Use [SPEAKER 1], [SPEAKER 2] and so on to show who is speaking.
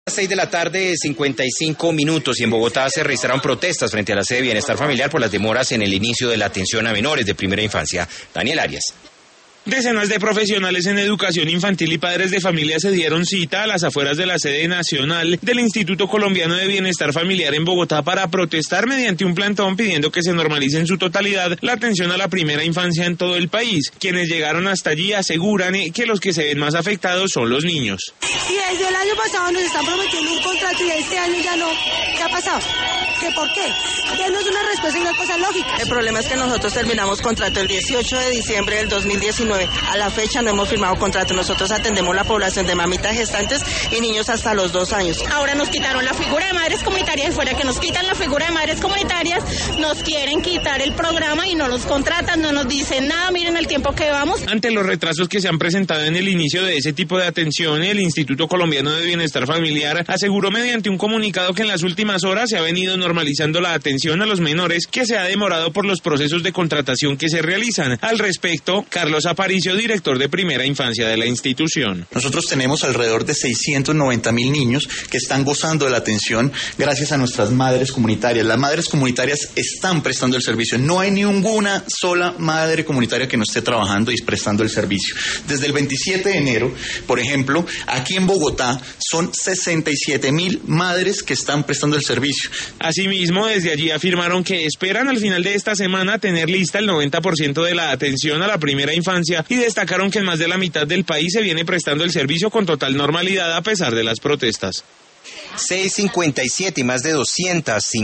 [SPEAKER 1] 6 de la tarde, 55 minutos, y en Bogotá se registraron protestas frente a la sede de Bienestar Familiar por las demoras en el inicio de la atención a menores de primera infancia. Daniel Arias.
[SPEAKER 2] Decenas de profesionales en educación infantil y padres de familia se dieron cita a las afueras de la sede nacional del Instituto Colombiano de Bienestar Familiar en Bogotá para protestar mediante un plantón pidiendo que se normalice en su totalidad la atención a la primera infancia en todo el país. Quienes llegaron hasta allí aseguran que los que se ven más afectados son los niños.
[SPEAKER 3] Y desde el año pasado nos están prometiendo un contrato y este año ya no. ¿Qué ha pasado? ¿Qué por qué? Denos una respuesta y una cosa lógica.
[SPEAKER 4] El problema es que nosotros terminamos contrato el 18 de diciembre del 2019. A la fecha no hemos firmado contrato. Nosotros atendemos la población de mamitas gestantes y niños hasta los 2 años.
[SPEAKER 5] Ahora nos quitaron la figura de madres comunitarias y fuera que nos quitan la figura de madres comunitarias, nos quieren quitar el programa y no nos contratan, no nos dicen nada. Miren el tiempo que vamos.
[SPEAKER 2] Ante los retrasos que se han presentado en el inicio de ese tipo de atención, el Instituto Colombiano de Bienestar Familiar aseguró mediante un comunicado que en las últimas horas se ha venido normalizando la atención a los menores que se ha demorado por los procesos de contratación que se realizan. Al respecto, Carlos Aparicio, director de primera infancia de la institución.
[SPEAKER 6] Nosotros tenemos alrededor de 690.000 niños que están gozando de la atención gracias a nuestras madres comunitarias. Las madres comunitarias están prestando el servicio. No hay ninguna sola madre comunitaria que no esté trabajando y prestando el servicio. Desde el 27 de enero, por ejemplo, aquí en Bogotá son 67.000 madres que están prestando el servicio.
[SPEAKER 2] Asimismo, desde allí afirmaron que esperan al final de esta semana tener lista el 90% de la atención a la primera infancia y destacaron que en más de la mitad del país se viene prestando el servicio con total normalidad a pesar de las protestas.
[SPEAKER 1] 6:57 y más de 200